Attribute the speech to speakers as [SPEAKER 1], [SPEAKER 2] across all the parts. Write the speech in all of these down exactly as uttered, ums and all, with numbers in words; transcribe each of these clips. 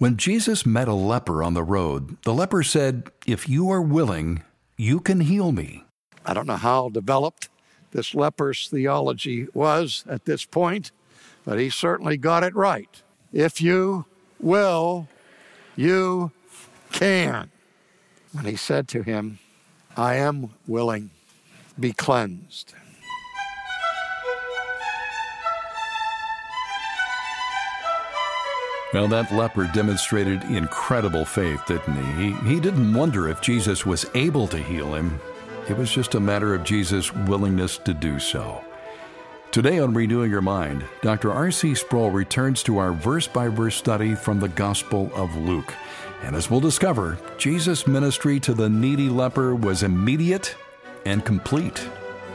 [SPEAKER 1] When Jesus met a leper on the road, the leper said, "If you are willing, you can heal me."
[SPEAKER 2] I don't know how developed this leper's theology was at this point, but he certainly got it right. If you will, you can. And he said to him, "I am willing, be cleansed."
[SPEAKER 1] Well, that leper demonstrated incredible faith, didn't he? He, he didn't wonder if Jesus was able to heal him. It was just a matter of Jesus' willingness to do so. Today on Renewing Your Mind, Doctor R C Sproul returns to our verse-by-verse study from the Gospel of Luke. And as we'll discover, Jesus' ministry to the needy leper was immediate and complete.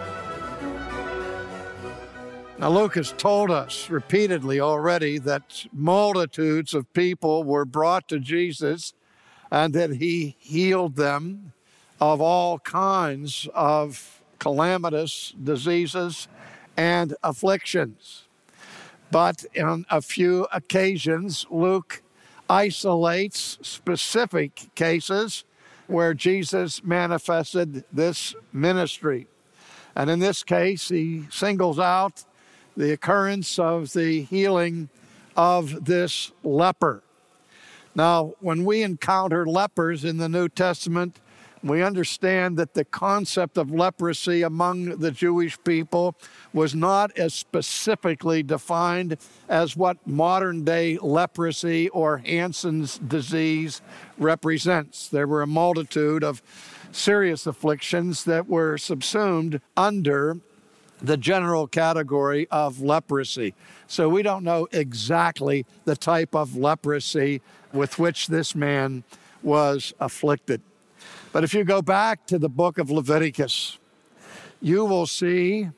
[SPEAKER 2] Now, Luke has told us repeatedly already that multitudes of people were brought to Jesus and that he healed them of all kinds of calamitous diseases and afflictions. But on a few occasions, Luke isolates specific cases where Jesus manifested this ministry. And in this case, he singles out the occurrence of the healing of this leper. Now, when we encounter lepers in the New Testament, we understand that the concept of leprosy among the Jewish people was not as specifically defined as what modern-day leprosy or Hansen's disease represents. There were a multitude of serious afflictions that were subsumed under the general category of leprosy. So we don't know exactly the type of leprosy with which this man was afflicted. But if you go back to the book of Leviticus, you will see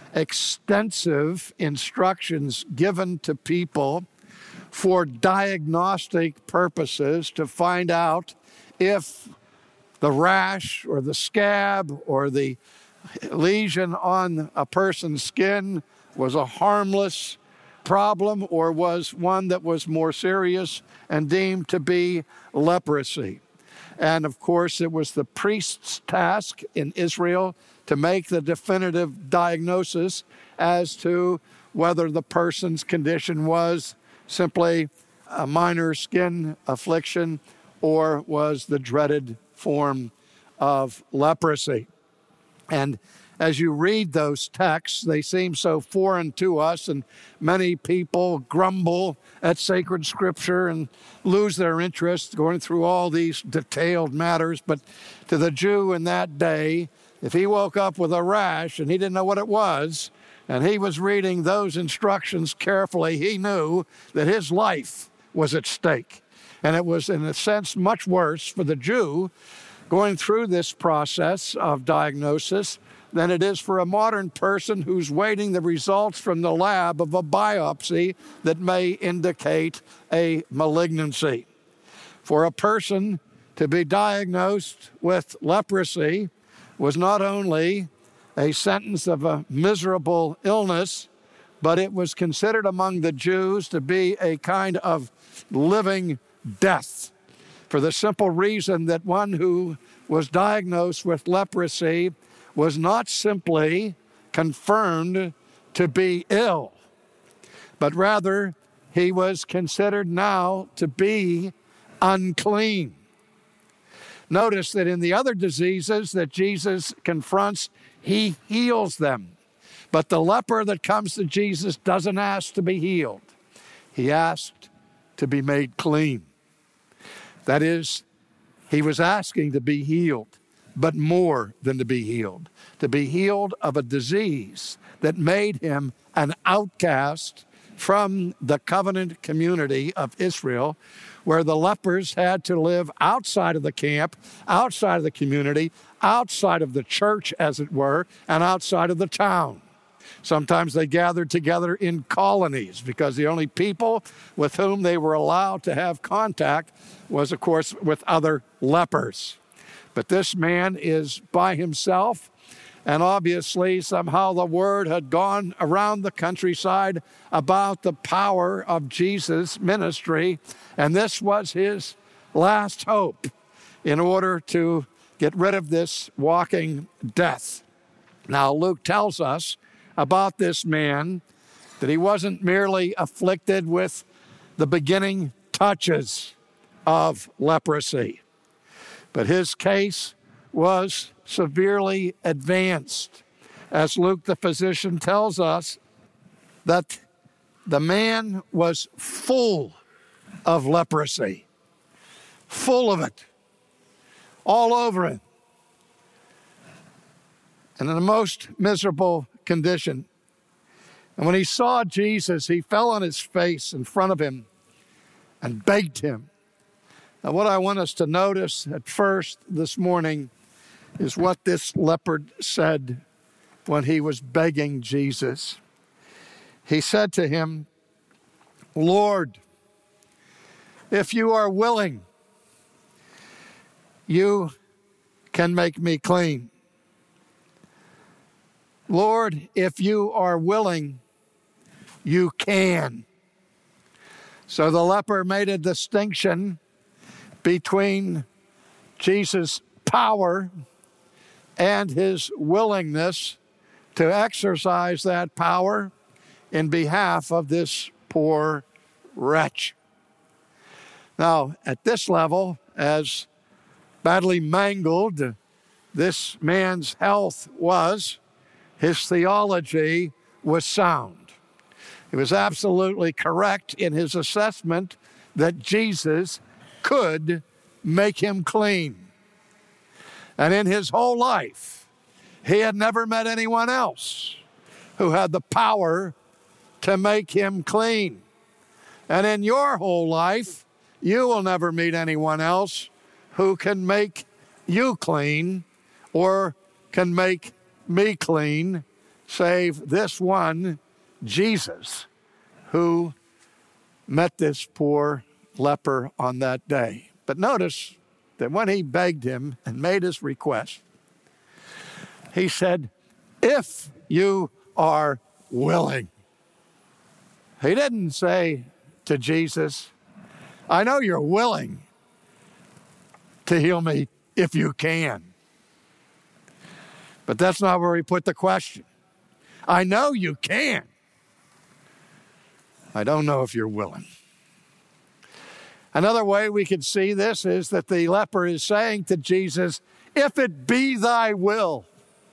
[SPEAKER 2] extensive instructions given to people for diagnostic purposes to find out if the rash or the scab or the lesion on a person's skin was a harmless problem or was one that was more serious and deemed to be leprosy. And of course, it was the priest's task in Israel to make the definitive diagnosis as to whether the person's condition was simply a minor skin affliction or was the dreaded form of leprosy. And as you read those texts, they seem so foreign to us, and many people grumble at sacred scripture and lose their interest going through all these detailed matters. But to the Jew in that day, if he woke up with a rash and he didn't know what it was, and he was reading those instructions carefully, he knew that his life was at stake. And it was, in a sense, much worse for the Jew going through this process of diagnosis than it is for a modern person who's waiting the results from the lab of a biopsy that may indicate a malignancy. For a person to be diagnosed with leprosy was not only a sentence of a miserable illness, but it was considered among the Jews to be a kind of living death, for the simple reason that one who was diagnosed with leprosy was not simply confirmed to be ill, but rather he was considered now to be unclean. Notice that in the other diseases that Jesus confronts, he heals them. But the leper that comes to Jesus doesn't ask to be healed. He asked to be made clean. That is, he was asking to be healed, but more than to be healed, to be healed of a disease that made him an outcast from the covenant community of Israel, where the lepers had to live outside of the camp, outside of the community, outside of the church, as it were, and outside of the town. Sometimes they gathered together in colonies because the only people with whom they were allowed to have contact was, of course, with other lepers. But this man is by himself, And obviously, somehow the word had gone around the countryside about the power of Jesus' ministry, and this was his last hope in order to get rid of this walking death. Now, Luke tells us about this man that he wasn't merely afflicted with the beginning touches of leprosy, but his case was severely advanced, as Luke the physician tells us that the man was full of leprosy, full of it, all over him, and in the most miserable condition. And when he saw Jesus, he fell on his face in front of him and begged him. Now, what I want us to notice at first this morning is what this leopard said when he was begging Jesus. He said to him, "Lord, if you are willing, you can make me clean. Lord, if you are willing, you can." So the leper made a distinction between Jesus' power and his willingness to exercise that power in behalf of this poor wretch. Now, at this level, as badly mangled this man's health was, his theology was sound. He was absolutely correct in his assessment that Jesus could make him clean. And in his whole life, he had never met anyone else who had the power to make him clean. And in your whole life, you will never meet anyone else who can make you clean or can make me clean, save this one, Jesus, who met this poor leper on that day. But notice that when he begged him and made his request, he said, "If you are willing." He didn't say to Jesus, "I know you're willing to heal me if you can." But that's not where he put the question. "I know you can. I don't know if you're willing." Another way we could see this is that the leper is saying to Jesus, "If it be thy will,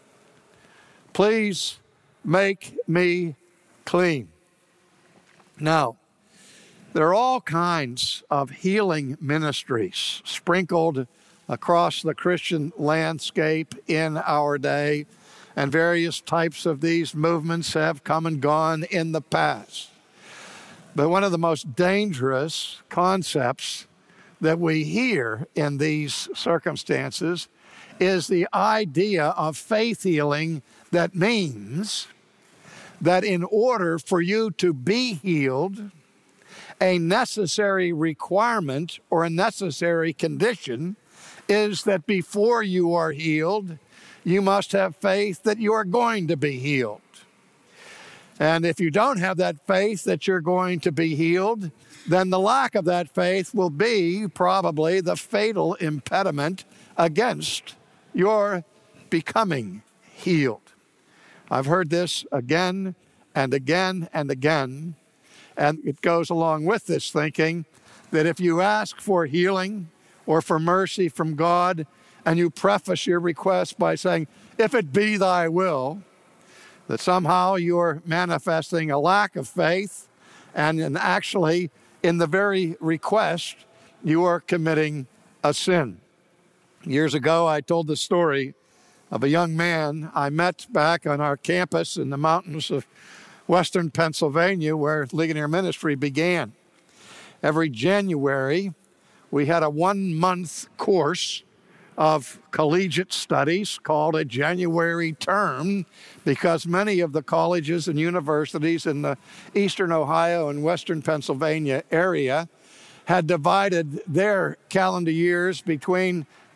[SPEAKER 2] please make me clean." Now, there are all kinds of healing ministries sprinkled across the Christian landscape in our day, and various types of these movements have come and gone in the past. But one of the most dangerous concepts that we hear in these circumstances is the idea of faith healing that means that in order for you to be healed, a necessary requirement or a necessary condition is that before you are healed, you must have faith that you are going to be healed. And if you don't have that faith that you're going to be healed, then the lack of that faith will be probably the fatal impediment against your becoming healed. I've heard this again and again and again, and it goes along with this thinking that if you ask for healing or for mercy from God, and you preface your request by saying, "If it be thy will," that somehow you're manifesting a lack of faith, and in actually, in the very request, you are committing a sin. Years ago, I told the story of a young man I met back on our campus in the mountains of western Pennsylvania, where Ligonier Ministry began. Every January, we had a one-month course of collegiate studies called a January term, because many of the colleges and universities in the eastern Ohio and western Pennsylvania area had divided their calendar years between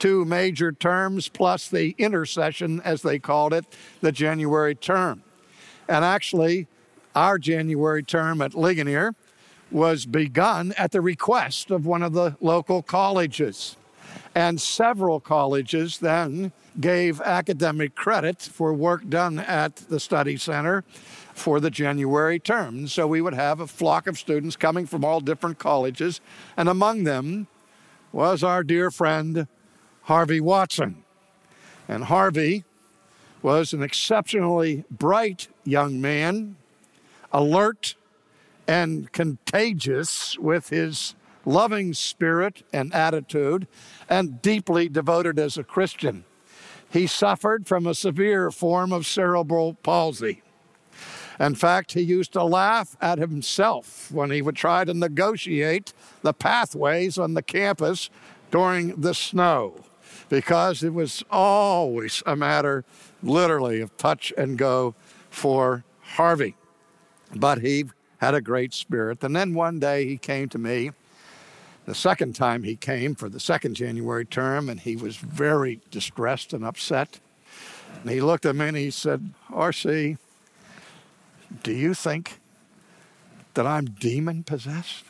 [SPEAKER 2] two major terms plus the intercession, as they called it, the January term. And actually, our January term at Ligonier was begun at the request of one of the local colleges. And several colleges then gave academic credit for work done at the study center for the January term. So we would have a flock of students coming from all different colleges, and among them was our dear friend Harvey Watson. And Harvey was an exceptionally bright young man, alert and contagious with his loving spirit and attitude, and deeply devoted as a Christian. He suffered from a severe form of cerebral palsy. In fact, he used to laugh at himself when he would try to negotiate the pathways on the campus during the snow, because it was always a matter, literally, of touch and go for Harvey. But he had a great spirit. And then one day he came to me, the second time he came for the second January term, and he was very distressed and upset. And he looked at me and he said, R C, do you think that I'm demon-possessed?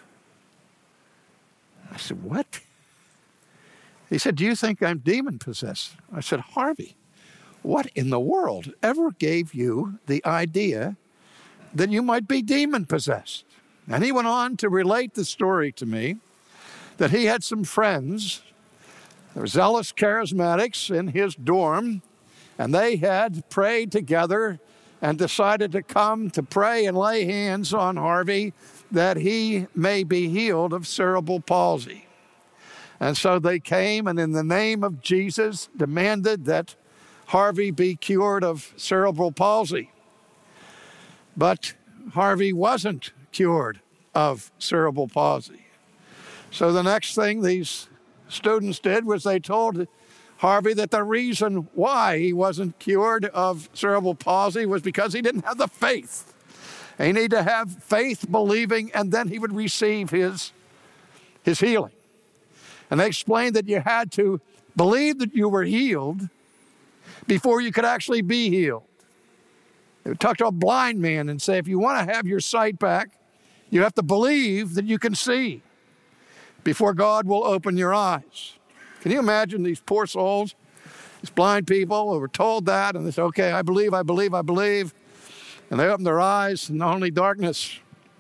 [SPEAKER 2] I said, what? He said, do you think I'm demon-possessed? I said, Harvey, what in the world ever gave you the idea that you might be demon-possessed? And he went on to relate the story to me, that he had some friends, they were zealous charismatics in his dorm, and they had prayed together and decided to come to pray and lay hands on Harvey that he may be healed of cerebral palsy. And so they came and in the name of Jesus demanded that Harvey be cured of cerebral palsy. But Harvey wasn't cured of cerebral palsy. So the next thing these students did was they told Harvey that the reason why he wasn't cured of cerebral palsy was because he didn't have the faith. And he needed to have faith, believing, and then he would receive his, his healing. And they explained that you had to believe that you were healed before you could actually be healed. They would talk to a blind man and say, if you want to have your sight back, you have to believe that you can see before God will open your eyes. Can you imagine these poor souls, these blind people who were told that, and they said, okay, I believe, I believe, I believe. And they opened their eyes and only darkness.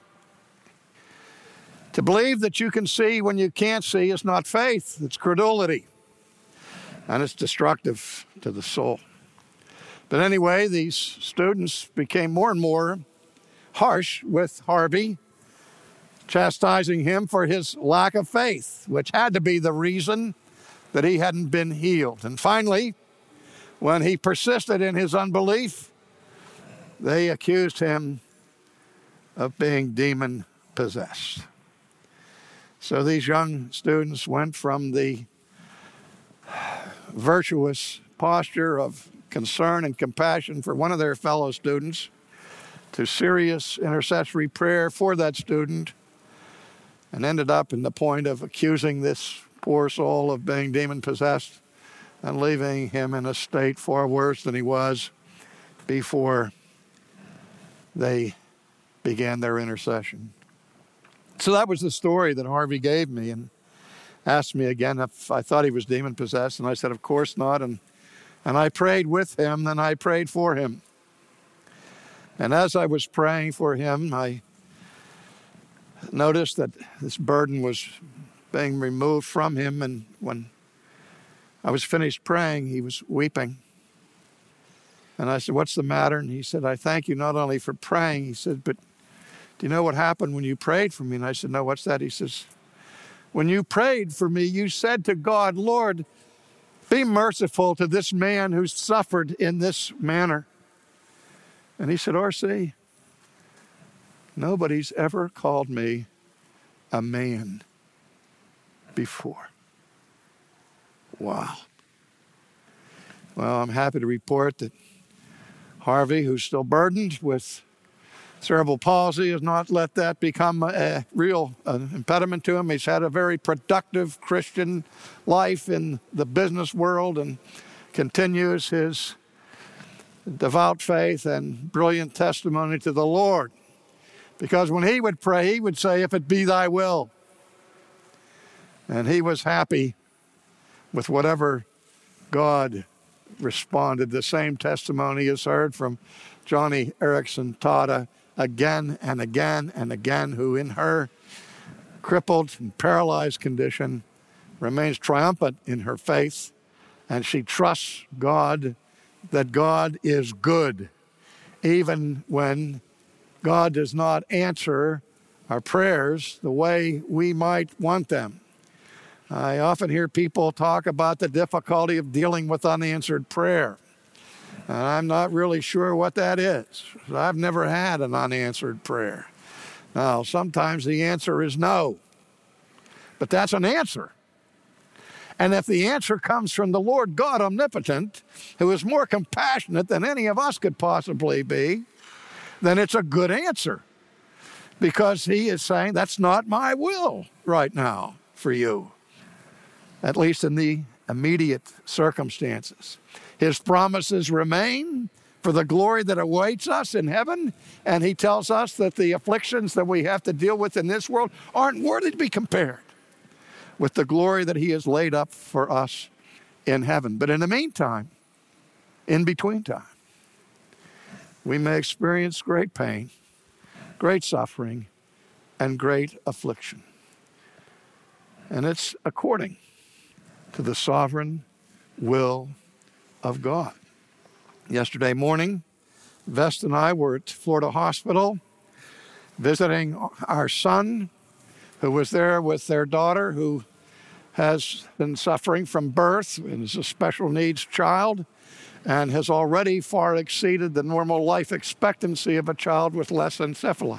[SPEAKER 2] To believe that you can see when you can't see is not faith, it's credulity. And it's destructive to the soul. But anyway, these students became more and more harsh with Harvey, chastising him for his lack of faith, which had to be the reason that he hadn't been healed. And finally, when he persisted in his unbelief, they accused him of being demon-possessed. So these young students went from the virtuous posture of concern and compassion for one of their fellow students to serious intercessory prayer for that student, and ended up in the point of accusing this poor soul of being demon-possessed and leaving him in a state far worse than he was before they began their intercession. So that was the story that Harvey gave me, and asked me again if I thought he was demon-possessed, and I said, of course not, and, and I prayed with him, and I prayed for him. And as I was praying for him, I noticed that this burden was being removed from him, and when I was finished praying, he was weeping. And I said, what's the matter? And he said, I thank you not only for praying, he said, but do you know what happened when you prayed for me? And I said, no, what's that? He says, when you prayed for me, you said to God, Lord, be merciful to this man who's suffered in this manner. And he said, R C, nobody's ever called me a man before. Wow. Well, I'm happy to report that Harvey, who's still burdened with Cerebral palsy has not let that become a real uh, impediment to him. He's had a very productive Christian life in the business world and continues his devout faith and brilliant testimony to the Lord. Because when he would pray, he would say, "If it be thy will." And he was happy with whatever God responded. The same testimony is heard from Johnny Erickson Tada again and again and again, who in her crippled and paralyzed condition remains triumphant in her faith, and she trusts God, that God is good, even when God does not answer our prayers the way we might want them. I often hear people talk about the difficulty of dealing with unanswered prayer. And I'm not really sure what that is. I've never had an unanswered prayer. Now, sometimes the answer is no. But that's an answer. And if the answer comes from the Lord God Omnipotent, who is more compassionate than any of us could possibly be, then it's a good answer. Because he is saying, that's not my will right now for you. At least in the immediate circumstances. His promises remain for the glory that awaits us in heaven, and he tells us that the afflictions that we have to deal with in this world aren't worthy to be compared with the glory that he has laid up for us in heaven. But in the meantime, in between time, we may experience great pain, great suffering, and great affliction. And it's according to the sovereign will of God. Yesterday morning, Vest and I were at Florida Hospital visiting our son, who was there with their daughter, who has been suffering from birth and is a special needs child and has already far exceeded the normal life expectancy of a child with less encephaly.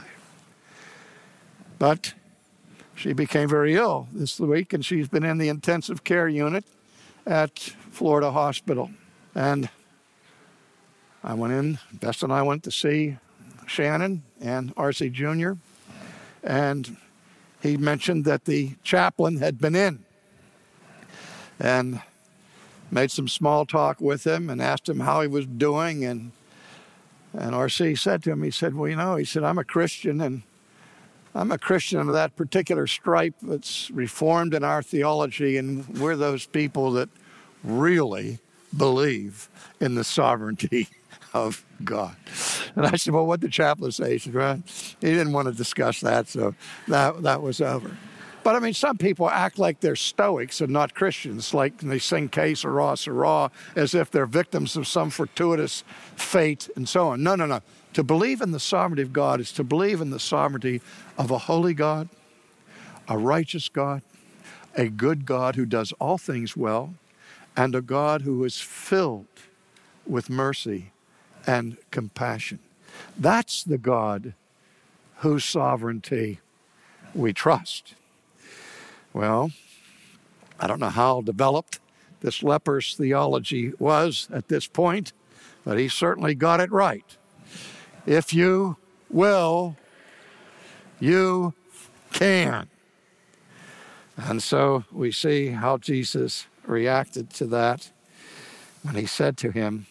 [SPEAKER 2] But she became very ill this week, and she's been in the intensive care unit at Florida Hospital. And I went in, Bess and I went to see Shannon and R C Junior, and he mentioned that the chaplain had been in and made some small talk with him and asked him how he was doing. And and R C said to him, he said, well, you know, he said, I'm a Christian, and I'm a Christian of that particular stripe that's reformed in our theology, and we're those people that really believe in the sovereignty of God. And I said, well, what did the chaplain say? He said, well, he didn't want to discuss that, so that that was over. But I mean, some people act like they're Stoics and not Christians, like they sing Que Sera, Sera, as if they're victims of some fortuitous fate and so on. No, no, no. To believe in the sovereignty of God is to believe in the sovereignty of a holy God, a righteous God, a good God who does all things well, and a God who is filled with mercy and compassion. That's the God whose sovereignty we trust. Well, I don't know how developed this leper's theology was at this point, but he certainly got it right. If you will, you can. And so we see how Jesus reacted to that when he said to him,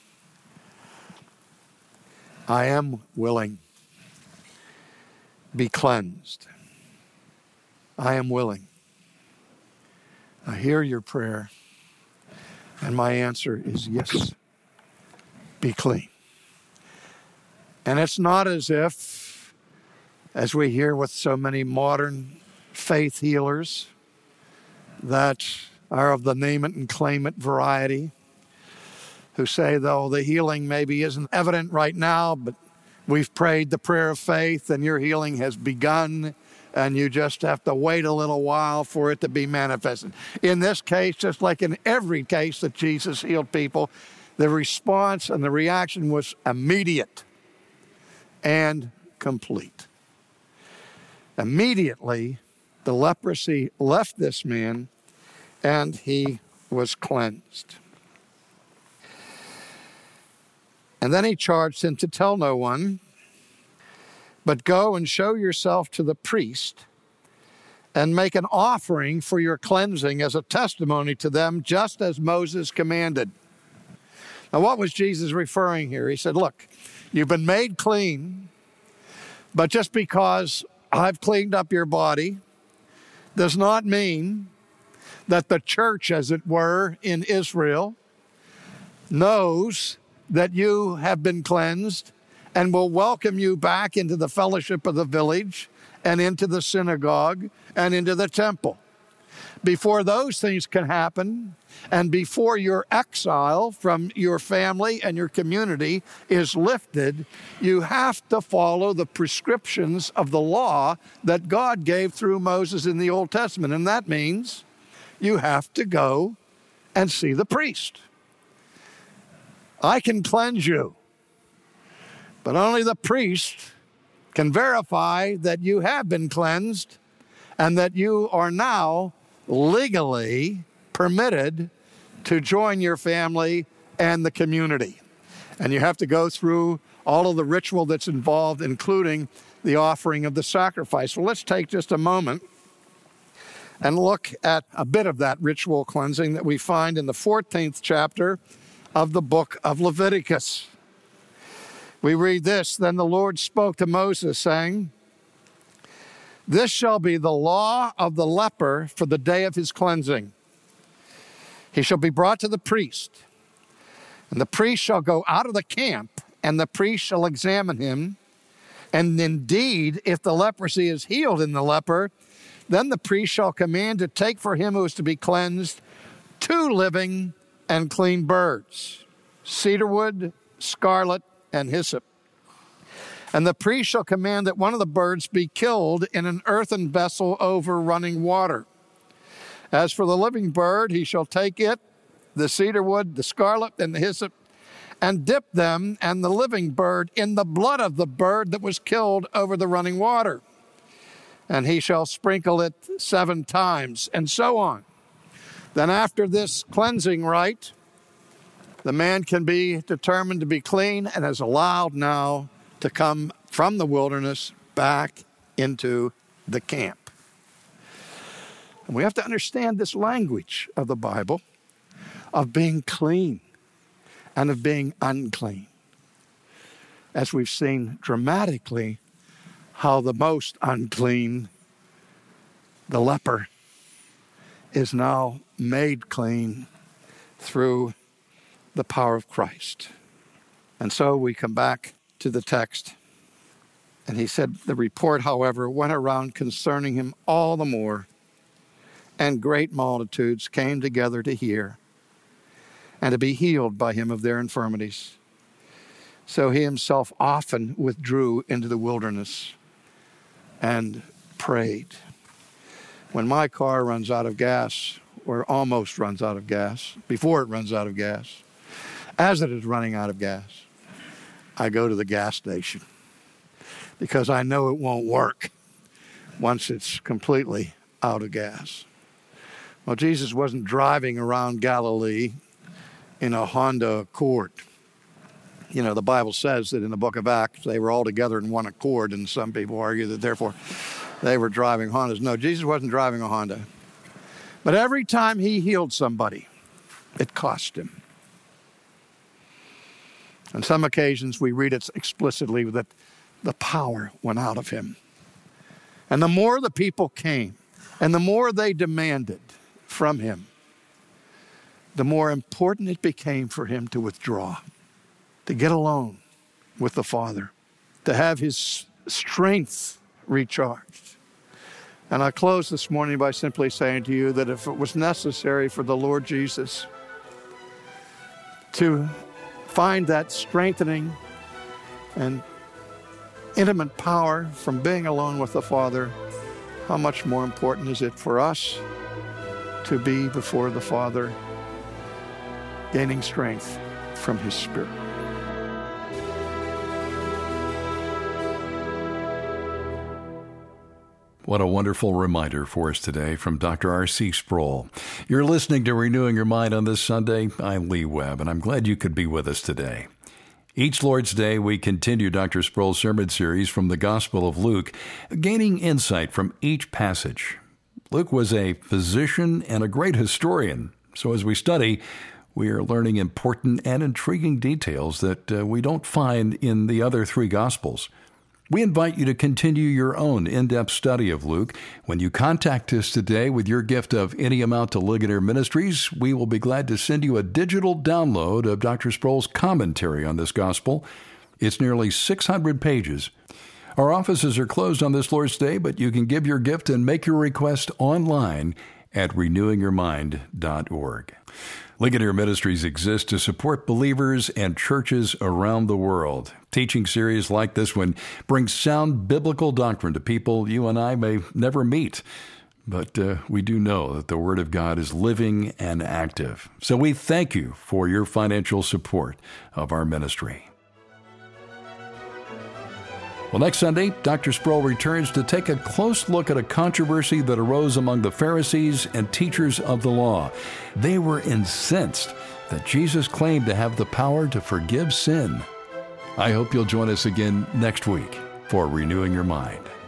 [SPEAKER 2] I am willing. Be cleansed. I am willing. I hear your prayer, and my answer is yes. Be clean. And it's not as if, as we hear with so many modern faith healers that are of the name it and claim it variety, who say, though the healing maybe isn't evident right now, but we've prayed the prayer of faith and your healing has begun, and you just have to wait a little while for it to be manifested. In this case, just like in every case that Jesus healed people, the response and the reaction was immediate and complete. Immediately, the leprosy left this man, and he was cleansed. And then he charged him to tell no one, but go and show yourself to the priest and make an offering for your cleansing as a testimony to them, just as Moses commanded. Now, what was Jesus referring here? He said, look, you've been made clean, but just because I've cleaned up your body does not mean that the church, as it were, in Israel knows that you have been cleansed and will welcome you back into the fellowship of the village and into the synagogue and into the temple. Before those things can happen, and before your exile from your family and your community is lifted, you have to follow the prescriptions of the law that God gave through Moses in the Old Testament. And that means you have to go and see the priest. I can cleanse you, but only the priest can verify that you have been cleansed and that you are now legally permitted to join your family and the community. And you have to go through all of the ritual that's involved, including the offering of the sacrifice. Well, let's take just a moment and look at a bit of that ritual cleansing that we find in the fourteenth chapter of the book of Leviticus. We read this, "Then the Lord spoke to Moses, saying, this shall be the law of the leper for the day of his cleansing. He shall be brought to the priest, and the priest shall go out of the camp, and the priest shall examine him. And indeed, if the leprosy is healed in the leper, then the priest shall command to take for him who is to be cleansed two living and clean birds, cedarwood, scarlet, and hyssop. And the priest shall command that one of the birds be killed in an earthen vessel over running water. As for the living bird, he shall take it, the cedarwood, the scarlet, and the hyssop, and dip them and the living bird in the blood of the bird that was killed over the running water. And he shall sprinkle it seven times, and so on. Then after this cleansing rite, the man can be determined to be clean and is allowed now to come from the wilderness back into the camp. And we have to understand this language of the Bible of being clean and of being unclean. As we've seen dramatically how the most unclean, the leper, is now made clean through the power of Christ. And so we come back to the text. And he said, the report, however, went around concerning him all the more, and great multitudes came together to hear and to be healed by him of their infirmities. So he himself often withdrew into the wilderness and prayed. When my car runs out of gas, or almost runs out of gas, before it runs out of gas, as it is running out of gas, I go to the gas station because I know it won't work once it's completely out of gas. Well, Jesus wasn't driving around Galilee in a Honda Accord. You know, the Bible says that in the book of Acts, they were all together in one accord, and some people argue that therefore they were driving Hondas. No, Jesus wasn't driving a Honda. But every time he healed somebody, it cost him. On some occasions, we read it explicitly that the power went out of him. And the more the people came, and the more they demanded from him, the more important it became for him to withdraw, to get alone with the Father, to have his strength recharged. And I close this morning by simply saying to you that if it was necessary for the Lord Jesus to find that strengthening and intimate power from being alone with the Father, how much more important is it for us to be before the Father, gaining strength from his Spirit.
[SPEAKER 1] What a wonderful reminder for us today from Doctor R C Sproul. You're listening to Renewing Your Mind on this Sunday. I'm Lee Webb, and I'm glad you could be with us today. Each Lord's Day, we continue Doctor Sproul's sermon series from the Gospel of Luke, gaining insight from each passage. Luke was a physician and a great historian, so as we study, we are learning important and intriguing details that uh, we don't find in the other three Gospels. We invite you to continue your own in-depth study of Luke. When you contact us today with your gift of any amount to Ligonier Ministries, we will be glad to send you a digital download of Doctor Sproul's commentary on this Gospel. It's nearly six hundred pages. Our offices are closed on this Lord's Day, but you can give your gift and make your request online at renewing your mind dot org. Ligonier Ministries exists to support believers and churches around the world. Teaching series like this one bring sound biblical doctrine to people you and I may never meet. But uh, we do know that the Word of God is living and active. So we thank you for your financial support of our ministry. Well, next Sunday, Doctor Sproul returns to take a close look at a controversy that arose among the Pharisees and teachers of the law. They were incensed that Jesus claimed to have the power to forgive sin. I hope you'll join us again next week for Renewing Your Mind.